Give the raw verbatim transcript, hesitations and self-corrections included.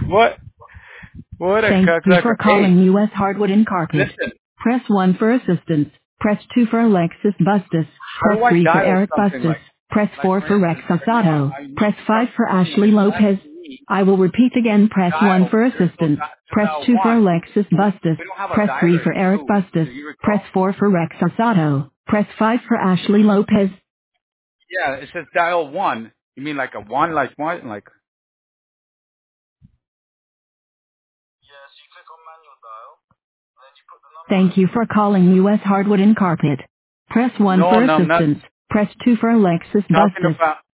What? What a Thank you cocksucker. for Hey, calling U S Hardwood and Carpet. listen. Press one for assistance. Press two for Alexis Bustos. How Press do I three for dial Eric something Bustos. like, Press like four for for Rex instance, right now Asado. I need Press to five start for calling and Ashley it's Lopez. asking me I will repeat again. to Press one dial. for You're supposed assistance. to, to Press dial two for one. Alexis Bustos. We don't have a Press three dialer. for Eric Do, Bustos. do you Press recall? four for Rex Asado. Press five for Ashley Lopez. Yeah, it says dial one. You mean like a one, like what? Like, Thank you for calling U S Hardwood and Carpet. Press one no, for no, I'm not assistance. Press two for Alexis talking Bustos. about